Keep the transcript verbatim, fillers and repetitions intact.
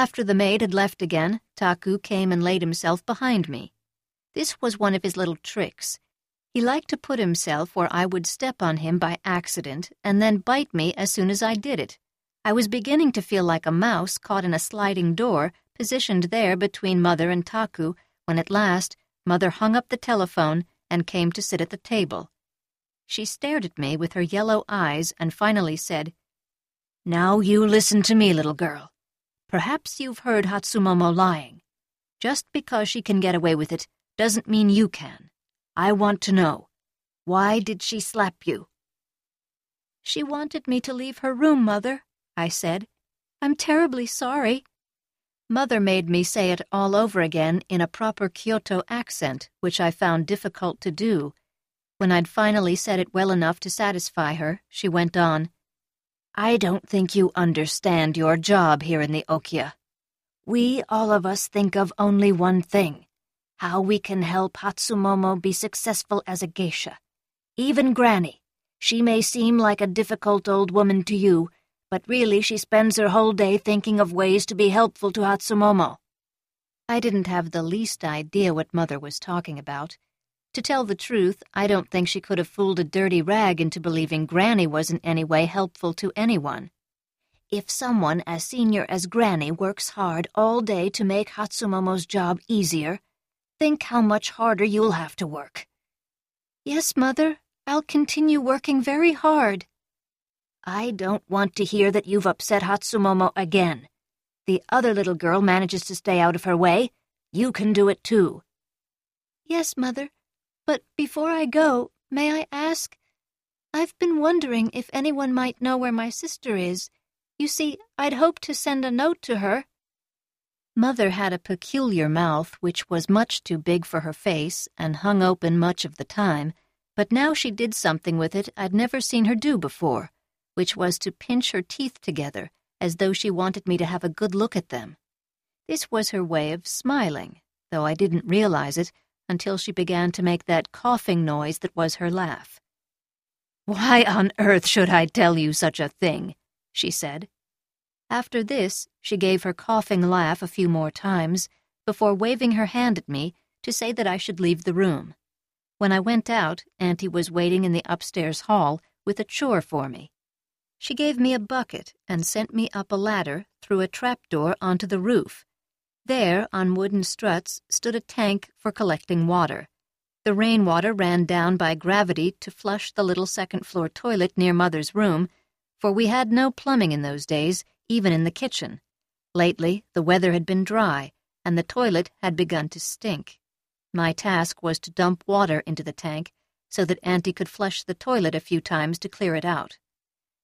After the maid had left again, Taku came and laid himself behind me. This was one of his little tricks. He liked to put himself where I would step on him by accident and then bite me as soon as I did it. I was beginning to feel like a mouse caught in a sliding door, positioned there between Mother and Taku, when at last Mother hung up the telephone and came to sit at the table. She stared at me with her yellow eyes and finally said, "Now you listen to me, little girl. Perhaps you've heard Hatsumomo lying. Just because she can get away with it doesn't mean you can. I want to know, why did she slap you?" "She wanted me to leave her room, Mother," I said. "I'm terribly sorry." Mother made me say it all over again in a proper Kyoto accent, which I found difficult to do. When I'd finally said it well enough to satisfy her, she went on, "I don't think you understand your job here in the Okia. We, all of us, think of only one thing. How we can help Hatsumomo be successful as a geisha. Even Granny. She may seem like a difficult old woman to you, but really she spends her whole day thinking of ways to be helpful to Hatsumomo." I didn't have the least idea what Mother was talking about. To tell the truth, I don't think she could have fooled a dirty rag into believing Granny was in any way helpful to anyone. If someone as senior as Granny works hard all day to make Hatsumomo's job easier, think how much harder you'll have to work. "Yes, Mother, I'll continue working very hard." "I don't want to hear that you've upset Hatsumomo again. The other little girl manages to stay out of her way. You can do it too." "Yes, Mother, but before I go, may I ask? I've been wondering if anyone might know where my sister is. You see, I'd hoped to send a note to her." Mother had a peculiar mouth which was much too big for her face and hung open much of the time, but now she did something with it I'd never seen her do before, which was to pinch her teeth together as though she wanted me to have a good look at them. This was her way of smiling, though I didn't realize it until she began to make that coughing noise that was her laugh. "Why on earth should I tell you such a thing?" she said. After this, she gave her coughing laugh a few more times before waving her hand at me to say that I should leave the room. When I went out, Auntie was waiting in the upstairs hall with a chore for me. She gave me a bucket and sent me up a ladder through a trapdoor onto the roof. There, on wooden struts, stood a tank for collecting water. The rainwater ran down by gravity to flush the little second-floor toilet near Mother's room, for we had no plumbing in those days, even in the kitchen. Lately, the weather had been dry, and the toilet had begun to stink. My task was to dump water into the tank so that Auntie could flush the toilet a few times to clear it out.